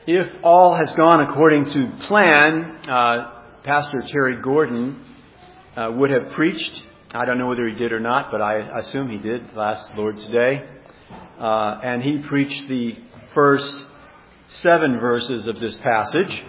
If all has gone according to plan, Pastor Terry Gordon would have preached. I don't know whether he did or not, but I assume he did last Lord's Day. And he preached the first 7 verses of this passage.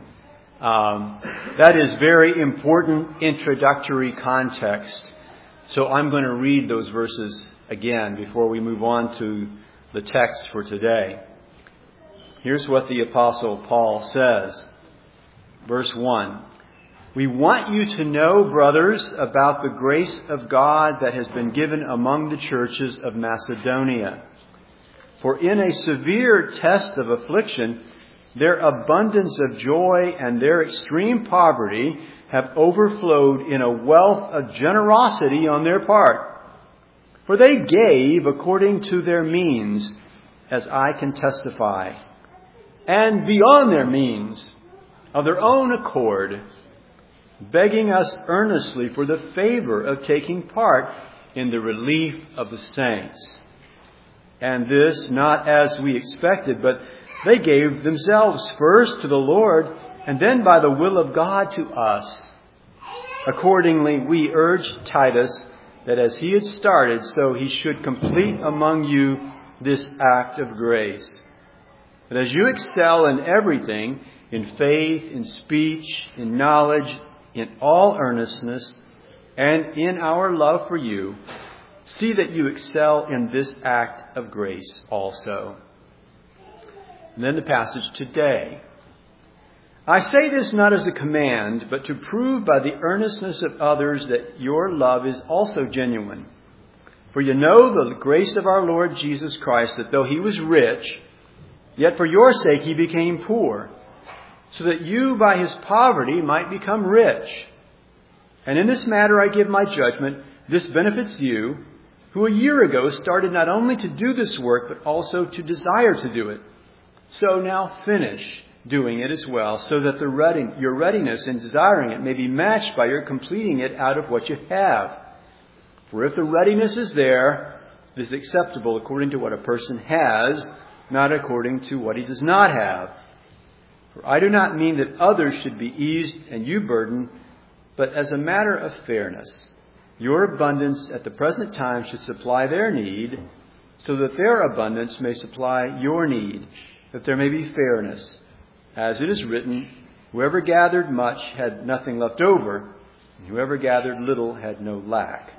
That is very important introductory context. So I'm going to read those verses again before we move on to the text for today. Here's what the Apostle Paul says. Verse 1. We want you to know, brothers, about the grace of God that has been given among the churches of Macedonia. For in a severe test of affliction, their abundance of joy and their extreme poverty have overflowed in a wealth of generosity on their part. For they gave according to their means, as I can testify, and beyond their means, of their own accord, begging us earnestly for the favor of taking part in the relief of the saints. And this not as we expected, but they gave themselves first to the Lord, and then by the will of God to us. Accordingly, we urged Titus that as he had started, so he should complete among you this act of grace. But as you excel in everything, in faith, in speech, in knowledge, in all earnestness, and in our love for you, see that you excel in this act of grace also. And then the passage today. I say this not as a command, but to prove by the earnestness of others that your love is also genuine. For you know the grace of our Lord Jesus Christ, that though he was rich, yet for your sake he became poor, so that you by his poverty might become rich. And in this matter I give my judgment. This benefits you, who a year ago started not only to do this work, but also to desire to do it. So now finish doing it as well, so that your readiness in desiring it may be matched by your completing it out of what you have. For if the readiness is there, it is acceptable according to what a person has, not according to what he does not have. For I do not mean that others should be eased and you burdened, but as a matter of fairness, your abundance at the present time should supply their need, so that their abundance may supply your need, that there may be fairness. As it is written, whoever gathered much had nothing left over, and whoever gathered little had no lack.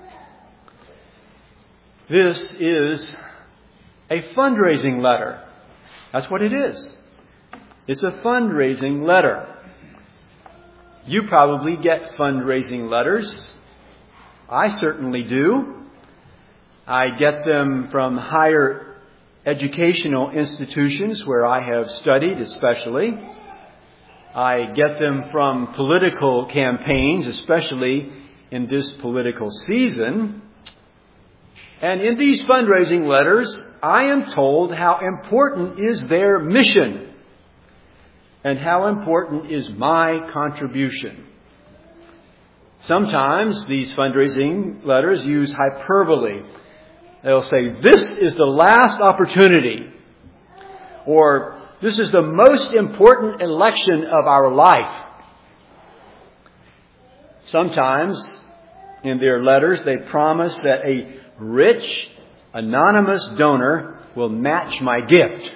This is a fundraising letter. That's what it is. It's a fundraising letter. You probably get fundraising letters. I certainly do. I get them from higher educational institutions where I have studied especially. I get them from political campaigns, especially in this political season. And in these fundraising letters, I am told how important is their mission and how important is my contribution. Sometimes these fundraising letters use hyperbole. They'll say, this is the last opportunity, or this is the most important election of our life. Sometimes in their letters they promise that a rich, anonymous donor will match my gift.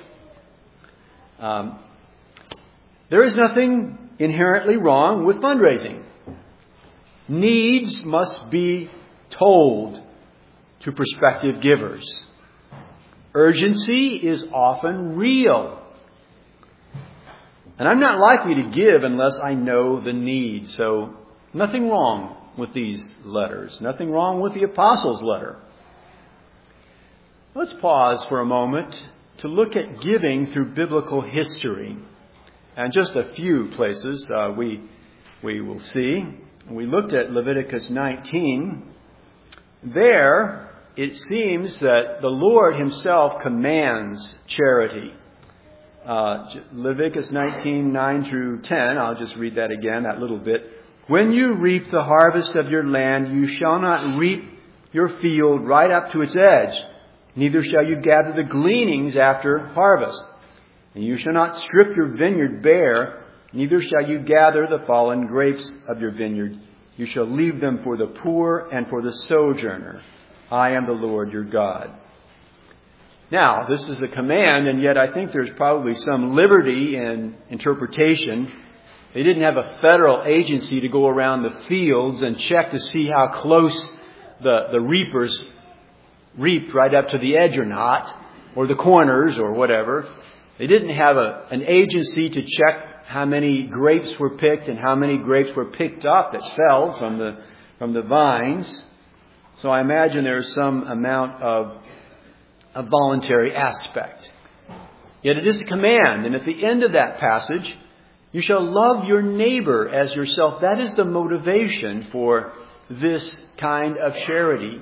There is nothing inherently wrong with fundraising. Needs must be told to prospective givers. Urgency is often real. And I'm not likely to give unless I know the need. So nothing wrong with these letters. Nothing wrong with the Apostles' letter. Let's pause for a moment to look at giving through biblical history. And just a few places we will see. We looked at Leviticus 19. There, it seems that the Lord himself commands charity. Leviticus 19, 9 through 10. I'll just read that again, that little bit. When you reap the harvest of your land, you shall not reap your field right up to its edge. Neither shall you gather the gleanings after harvest. And you shall not strip your vineyard bare, neither shall you gather the fallen grapes of your vineyard. You shall leave them for the poor and for the sojourner. I am the Lord your God. Now, this is a command, and yet I think there's probably some liberty in interpretation. They didn't have a federal agency to go around the fields and check to see how close the reapers reaped right up to the edge or not, or the corners or whatever. They didn't have an agency to check how many grapes were picked and how many grapes were picked up that fell from the vines. So I imagine there's some amount of a voluntary aspect. Yet it is a command. And at the end of that passage, you shall love your neighbor as yourself. That is the motivation for this kind of charity.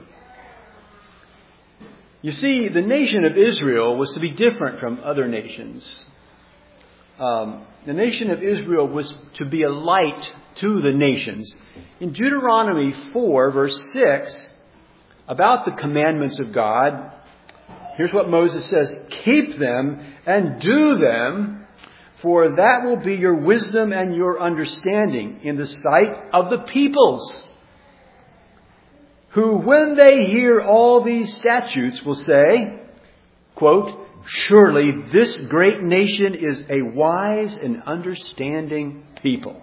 You see, the nation of Israel was to be different from other nations. The nation of Israel was to be a light to the nations. In Deuteronomy 4, verse 6, about the commandments of God, here's what Moses says: keep them and do them, for that will be your wisdom and your understanding in the sight of the peoples, who, when they hear all these statutes, will say, quote, surely this great nation is a wise and understanding people.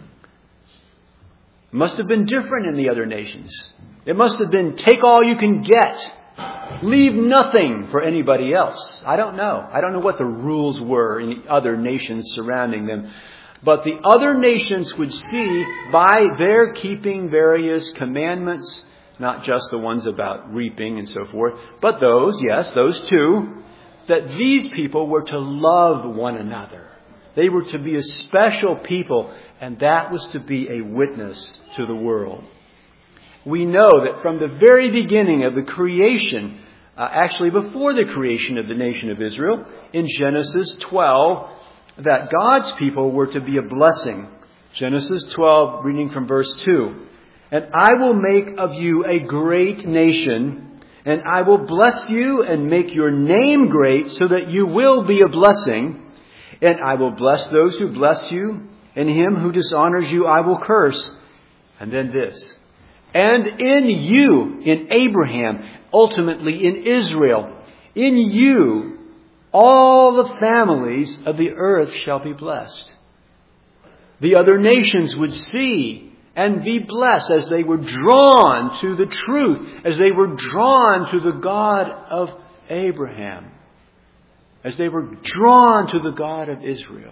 It must have been different in the other nations. It must have been take all you can get. Leave nothing for anybody else. I don't know. I don't know what the rules were in the other nations surrounding them. But the other nations would see by their keeping various commandments, not just the ones about reaping and so forth, but those too, that these people were to love one another. They were to be a special people, and that was to be a witness to the world. We know that from the very beginning of the creation, actually before the creation of the nation of Israel, in Genesis 12, that God's people were to be a blessing. Genesis 12, reading from verse 2. And I will make of you a great nation, and I will bless you and make your name great so that you will be a blessing. And I will bless those who bless you, and him who dishonors you I will curse. And then this. And in you, in Abraham, ultimately in Israel, in you, all the families of the earth shall be blessed. The other nations would see and be blessed as they were drawn to the truth, as they were drawn to the God of Abraham, as they were drawn to the God of Israel.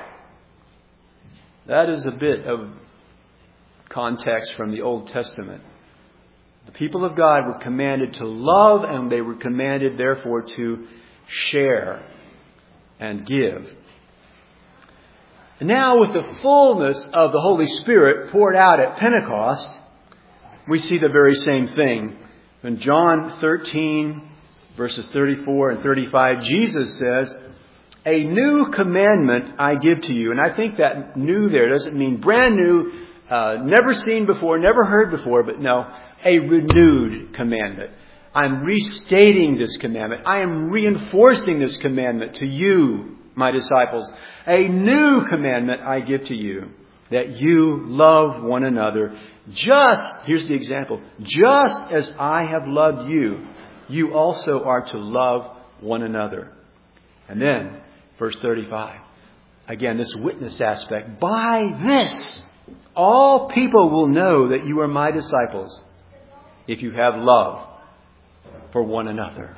That is a bit of context from the Old Testament. The people of God were commanded to love, and they were commanded, therefore, to share and give. And now, with the fullness of the Holy Spirit poured out at Pentecost, we see the very same thing. In John 13, verses 34 and 35, Jesus says, a new commandment I give to you. And I think that new there doesn't mean brand new, never seen before, never heard before, but no, a renewed commandment. I'm restating this commandment. I am reinforcing this commandment to you, my disciples. A new commandment I give to you, that you love one another. Here's the example, just as I have loved you, you also are to love one another. And then, verse 35, again, this witness aspect. By this, all people will know that you are my disciples, if you have love for one another.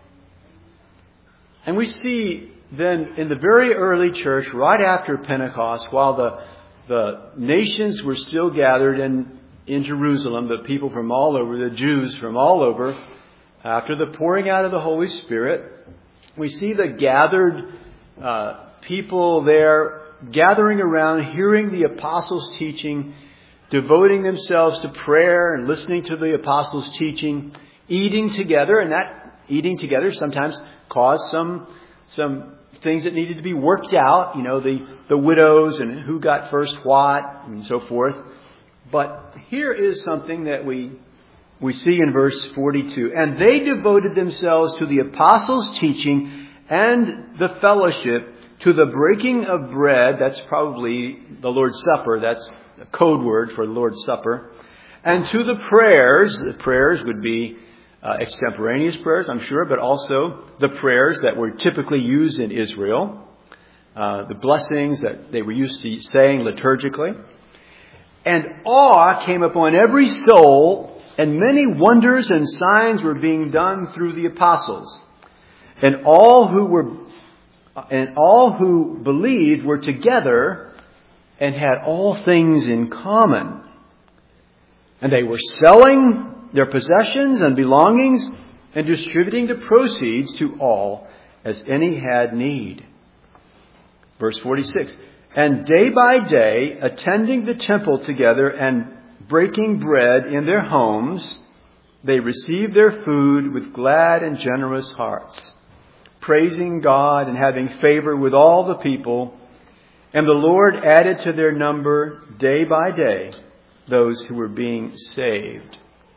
And we see then in the very early church, right after Pentecost, while the nations were still gathered in Jerusalem, the people from all over, the Jews from all over, after the pouring out of the Holy Spirit, we see the gathered people there gathering around, hearing the apostles' teaching, devoting themselves to prayer and listening to the apostles' teaching, eating together, and that eating together sometimes caused some things that needed to be worked out, the widows and who got first what and so forth. But here is something that we see in verse 42. And they devoted themselves to the apostles' teaching and the fellowship, to the breaking of bread, that's probably the Lord's Supper, that's a code word for the Lord's Supper, and to the prayers would be extemporaneous prayers, I'm sure, but also the prayers that were typically used in Israel, the blessings that they were used to saying liturgically. And awe came upon every soul, and many wonders and signs were being done through the apostles. And all who believed were together and had all things in common. And they were selling their possessions and belongings and distributing the proceeds to all as any had need. Verse 46. And day by day, attending the temple together and breaking bread in their homes, they received their food with glad and generous hearts, praising God and having favor with all the people. And the Lord added to their number day by day those who were being saved.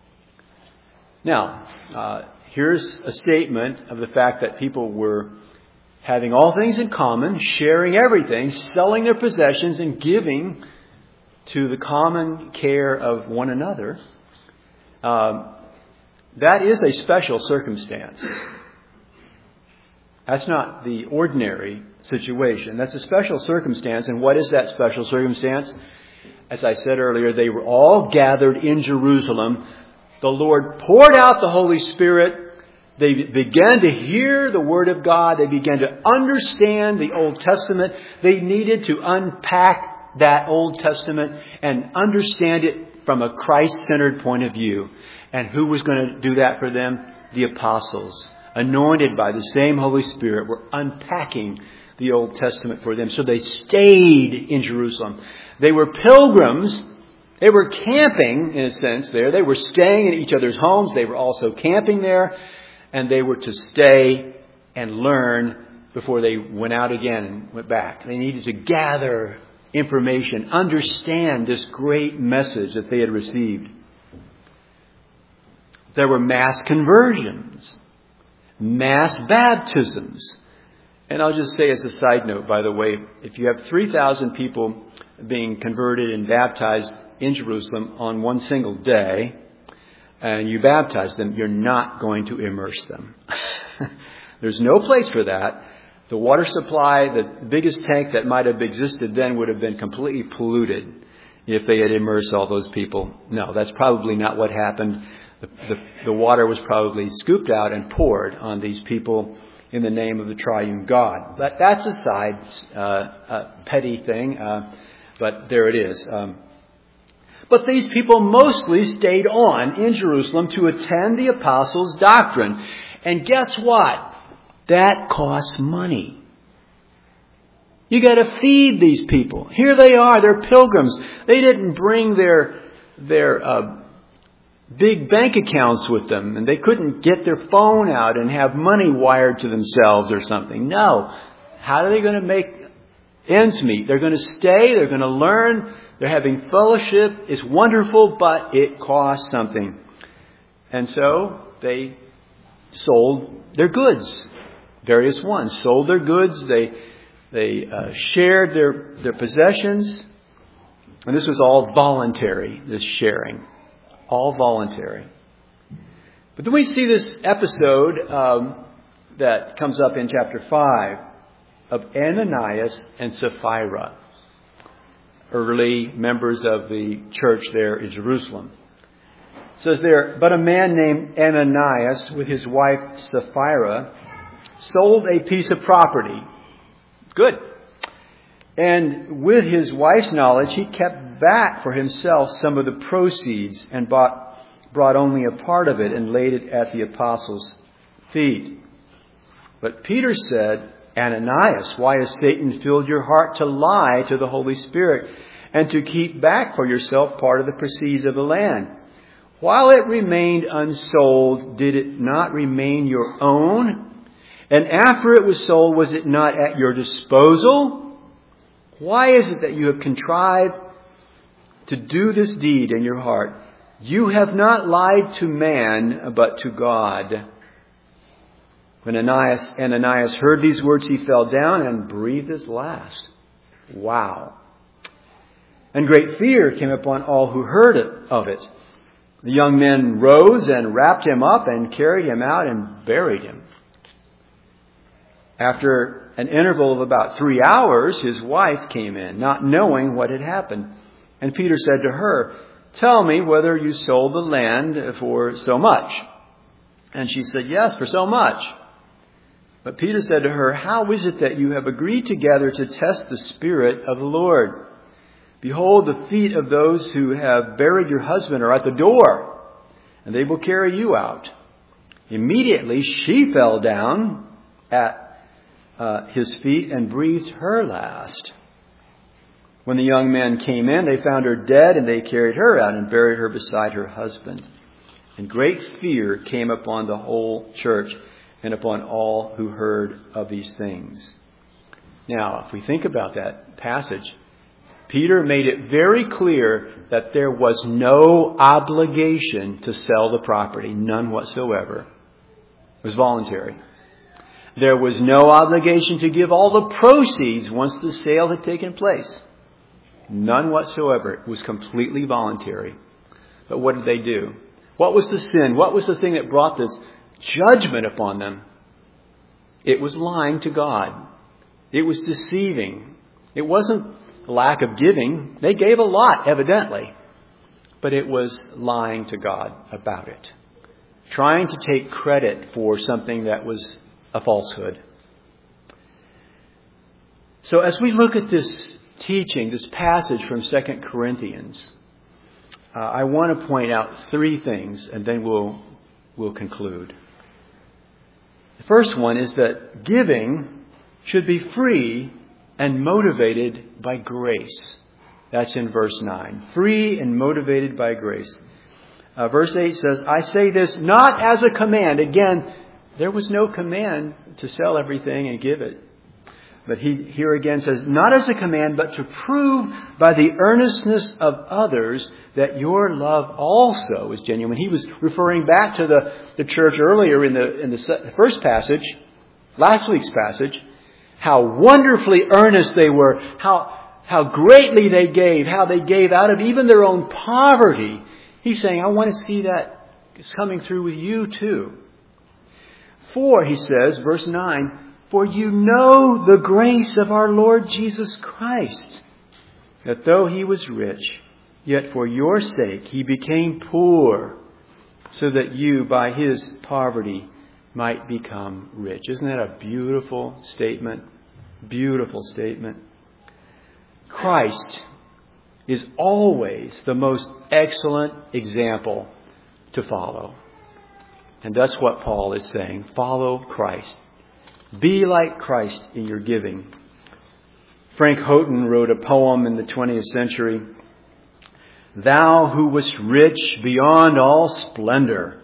Now, here's a statement of the fact that people were having all things in common, sharing everything, selling their possessions, and giving to the common care of one another. That is a special circumstance. That's not the ordinary situation. That's a special circumstance. And what is that special circumstance? As I said earlier, they were all gathered in Jerusalem. The Lord poured out the Holy Spirit. They began to hear the Word of God. They began to understand the Old Testament. They needed to unpack that Old Testament and understand it from a Christ-centered point of view. And who was going to do that for them? The apostles, anointed by the same Holy Spirit, were unpacking the Old Testament for them. So they stayed in Jerusalem. They were pilgrims. They were camping, in a sense, there. They were staying in each other's homes. They were also camping there. And they were to stay and learn before they went out again and went back. They needed to gather information, understand this great message that they had received. There were mass conversions, mass baptisms. And I'll just say as a side note, by the way, if you have 3,000 people being converted and baptized in Jerusalem on one single day, and you baptize them, you're not going to immerse them. There's no place for that. The water supply, the biggest tank that might have existed then, would have been completely polluted if they had immersed all those people. No, that's probably not what happened. The water was probably scooped out and poured on these people in the name of the triune God. But that's a side petty thing, but there it is. But these people mostly stayed on in Jerusalem to attend the apostles' doctrine. And guess what? That costs money. You got to feed these people. Here they are. They're pilgrims. They didn't bring their big bank accounts with them. And they couldn't get their phone out and have money wired to themselves or something. No. How are they going to make ends meet? They're going to stay. They're going to learn. They're having fellowship. It's wonderful, but it costs something. And so they sold their goods. Various ones sold their goods. They shared their possessions. And this was all voluntary, this sharing. All voluntary. But then we see this episode that comes up in chapter 5 of Ananias and Sapphira, early members of the church there in Jerusalem. It says there, but a man named Ananias with his wife Sapphira sold a piece of property. Good. And with his wife's knowledge, he kept back for himself some of the proceeds and brought only a part of it and laid it at the apostles' feet. But Peter said, Ananias, why has Satan filled your heart to lie to the Holy Spirit and to keep back for yourself part of the proceeds of the land? While it remained unsold, did it not remain your own? And after it was sold, was it not at your disposal? Why is it that you have contrived to do this deed in your heart? You have not lied to man, but to God. When Ananias heard these words, he fell down and breathed his last. Wow. And great fear came upon all who heard of it. The young men rose and wrapped him up and carried him out and buried him. After an interval of about 3 hours, his wife came in, not knowing what had happened. And Peter said to her, "Tell me whether you sold the land for so much." And she said, "Yes, for so much." But Peter said to her, "How is it that you have agreed together to test the Spirit of the Lord? Behold, the feet of those who have buried your husband are at the door, and they will carry you out." Immediately she fell down at his feet and breathed her last. When the young men came in, they found her dead, and they carried her out and buried her beside her husband. And great fear came upon the whole church and upon all who heard of these things. Now, if we think about that passage, Peter made it very clear that there was no obligation to sell the property, none whatsoever. It was voluntary. There was no obligation to give all the proceeds once the sale had taken place. None whatsoever. It was completely voluntary. But what did they do? What was the sin? What was the thing that brought this judgment upon them? It was lying to God. It was deceiving. It wasn't a lack of giving. They gave a lot, evidently. But it was lying to God about it. Trying to take credit for something that was a falsehood. So as we look at this teaching, this passage from 2 Corinthians, I want to point out 3 things, and then we'll conclude. The first one is that giving should be free and motivated by grace. That's in verse 9. Free and motivated by grace. Verse 8 says, "I say this not as a command." Again, there was no command to sell everything and give it. But here again says, "Not as a command, but to prove by the earnestness of others that your love also is genuine." He was referring back to the church earlier in the first passage, last week's passage, how wonderfully earnest they were, how greatly they gave, how they gave out of even their own poverty. He's saying, I want to see that it's coming through with you too. For, he says, verse 9, "For you know the grace of our Lord Jesus Christ, that though he was rich, yet for your sake he became poor, so that you by his poverty might become rich." Isn't that a beautiful statement? Beautiful statement. Christ is always the most excellent example to follow. And that's what Paul is saying. Follow Christ. Be like Christ in your giving. Frank Houghton wrote a poem in the 20th century. "Thou who wast rich beyond all splendor,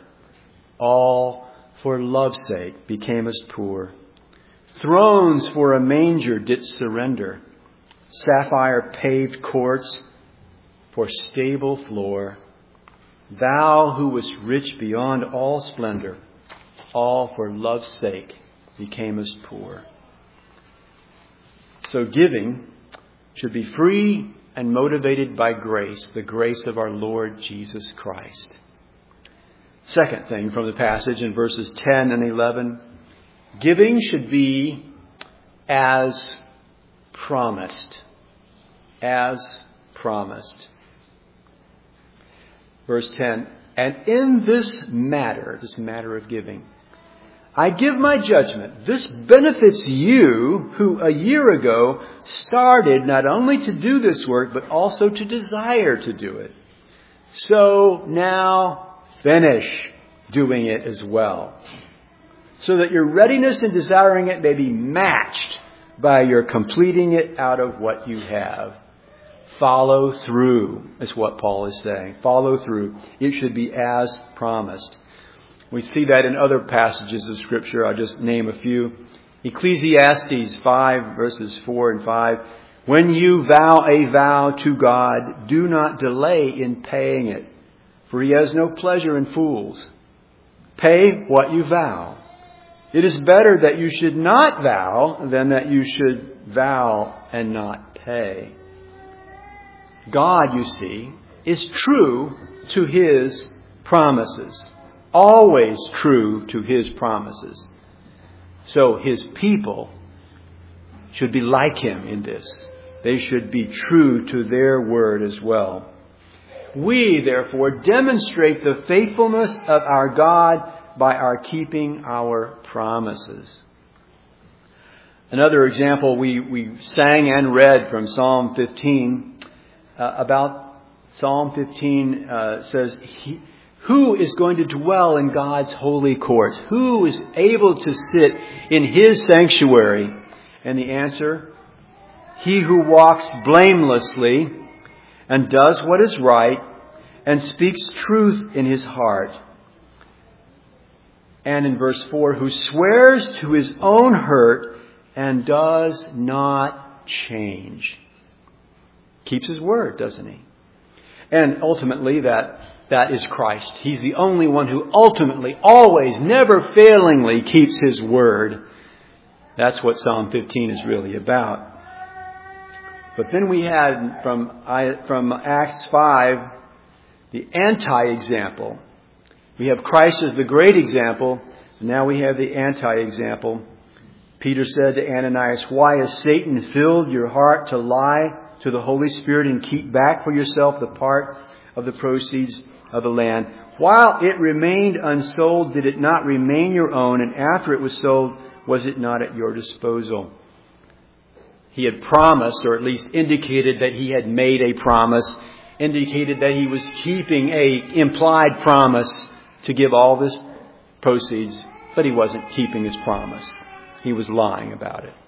all for love's sake becamest poor. Thrones for a manger didst surrender, sapphire paved courts for stable floor. Thou who wast rich beyond all splendor, all for love's sake becamest poor." So giving should be free and motivated by grace, the grace of our Lord Jesus Christ. Second thing from the passage in verses 10 and 11, giving should be as promised. As promised. Verse 10, "And in this matter of giving, I give my judgment. This benefits you who a year ago started not only to do this work, but also to desire to do it. So now finish doing it as well, so that your readiness in desiring it may be matched by your completing it out of what you have." Follow through is what Paul is saying. Follow through. It should be as promised. We see that in other passages of Scripture. I'll just name a few. Ecclesiastes 5 verses 4 and 5. "When you vow a vow to God, do not delay in paying it, for he has no pleasure in fools. Pay what you vow. It is better that you should not vow than that you should vow and not pay. God, you see, is true to His promises. Always true to His promises. So His people should be like Him in this. They should be true to their word as well. We, therefore, demonstrate the faithfulness of our God by our keeping our promises. Another example we sang and read from Psalm 15 about Psalm 15 says, who is going to dwell in God's holy courts? Who is able to sit in His sanctuary? And the answer, he who walks blamelessly and does what is right and speaks truth in his heart. And in verse 4, who swears to his own hurt and does not change. Keeps his word, doesn't he? And ultimately that is Christ. He's the only one who ultimately, always, never failingly keeps His word. That's what Psalm 15 is really about. But then we had from Acts 5 the anti-example. We have Christ as the great example. Now we have the anti-example. Peter said to Ananias, why has Satan filled your heart to lie to the Holy Spirit and keep back for yourself the part of the proceeds of the land? While it remained unsold, did it not remain your own? And after it was sold, was it not at your disposal? He had promised, or at least indicated that he had made a promise, indicated that he was keeping a implied promise to give all of his proceeds, but he wasn't keeping his promise. He was lying about it.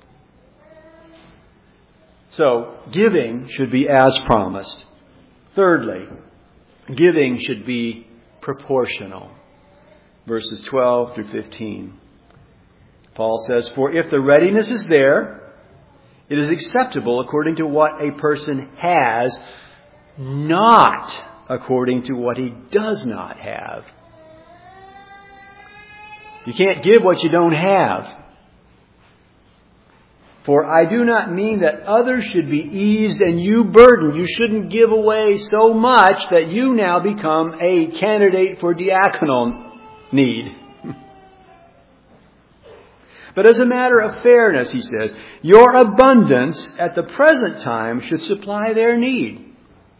So, giving should be as promised. Thirdly, giving should be proportional. Verses 12 through 15. Paul says, for if the readiness is there, it is acceptable according to what a person has, not according to what he does not have. You can't give what you don't have. For I do not mean that others should be eased and you burdened. You shouldn't give away so much that you now become a candidate for diaconal need. But as a matter of fairness, he says, your abundance at the present time should supply their need,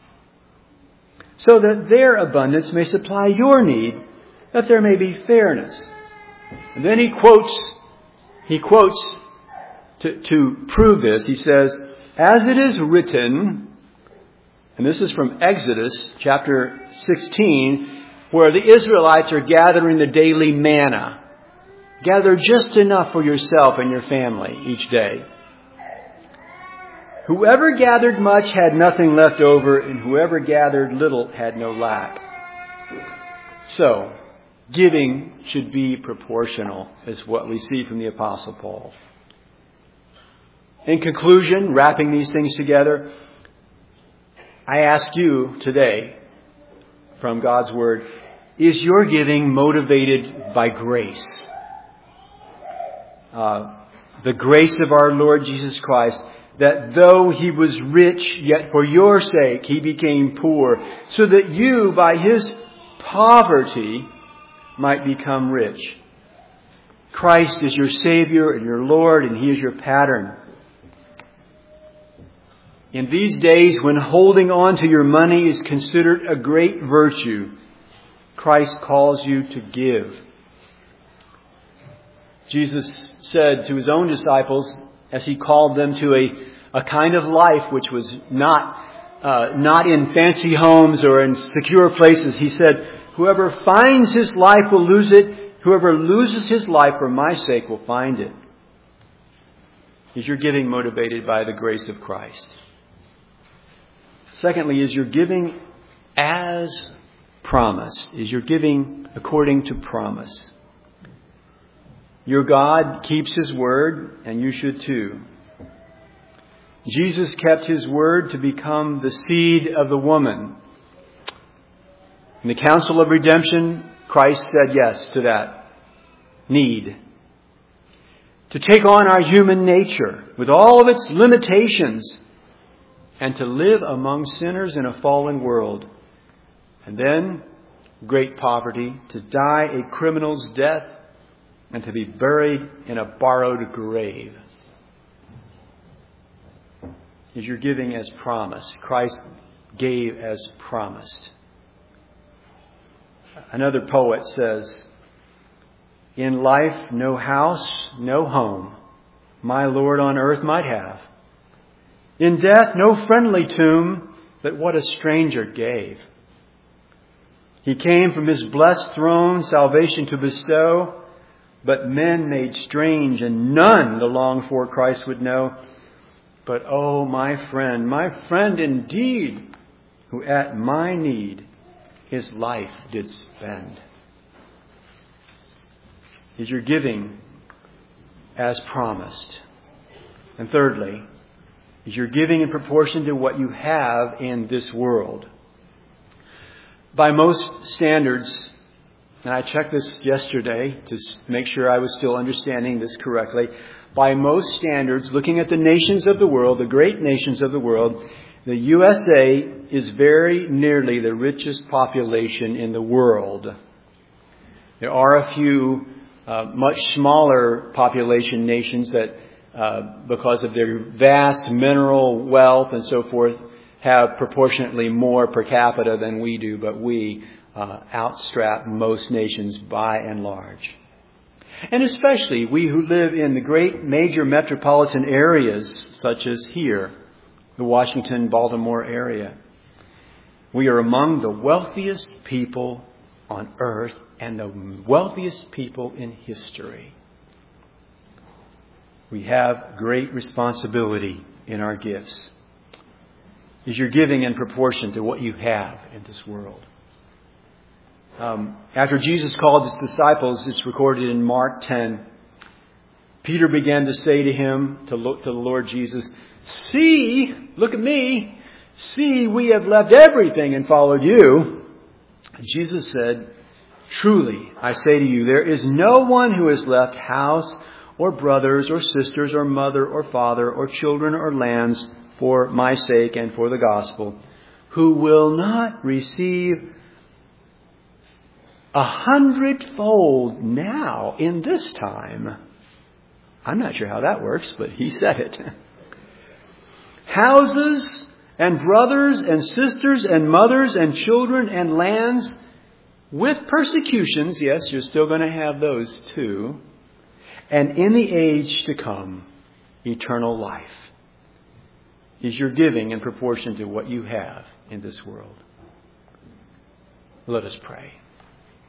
so that their abundance may supply your need, that there may be fairness. And then he quotes to prove this, he says, as it is written, and this is from Exodus chapter 16, where the Israelites are gathering the daily manna. Gather just enough for yourself and your family each day. Whoever gathered much had nothing left over, and whoever gathered little had no lack. So, giving should be proportional, is what we see from the Apostle Paul. In conclusion, wrapping these things together, I ask you today, from God's Word, is your giving motivated by grace? The grace of our Lord Jesus Christ, that though He was rich, yet for your sake He became poor, so that you, by His poverty, might become rich. Christ is your Savior and your Lord, and He is your pattern. In these days, when holding on to your money is considered a great virtue, Christ calls you to give. Jesus said to His own disciples, as He called them to a kind of life which was not in fancy homes or in secure places, He said, whoever finds his life will lose it. Whoever loses his life for my sake will find it. Is your giving motivated by the grace of Christ? Secondly, is your giving as promised? Is your giving according to promise? Your God keeps His word, and you should too. Jesus kept His word to become the seed of the woman. In the counsel of redemption, Christ said yes to that need. to take on our human nature with all of its limitations and to live among sinners in a fallen world. And then great poverty, to die a criminal's death and to be buried in a borrowed grave. Is your giving as promised? Christ gave as promised. Another poet says, in life no house, no home, my Lord on earth might have. In death no friendly tomb, but what a stranger gave. He came from His blessed throne salvation to bestow, but men made strange and none the longed for Christ would know. But oh, my friend indeed, who at my need His life did spend. Is your giving as promised? And thirdly, is your giving in proportion to what you have in this world? By most standards, and I checked this yesterday to make sure I was still understanding this correctly. By most standards, looking at the nations of the world, the great nations of the world, the USA is very nearly the richest population in the world. There are a few much smaller population nations that, because of their vast mineral wealth and so forth, have proportionately more per capita than we do, but we outstrap most nations by and large. And especially we who live in the great major metropolitan areas, such as here, the Washington, Baltimore area. We are among the wealthiest people on earth and the wealthiest people in history. We have great responsibility in our gifts. Is your giving in proportion to what you have in this world? After Jesus called His disciples, it's recorded in Mark 10, Peter began to say to him, to the Lord Jesus, "See, look at me. See, we have left everything and followed you." And Jesus said, "Truly, I say to you, there is no one who has left house or brothers or sisters or mother or father or children or lands for my sake and for the gospel, who will not receive 100-fold now in this time." I'm not sure how that works, but He said it. "Houses and brothers and sisters and mothers and children and lands with persecutions," yes, you're still going to have those too, "and in the age to come, eternal life." Is your giving in proportion to what you have in this world? Let us pray.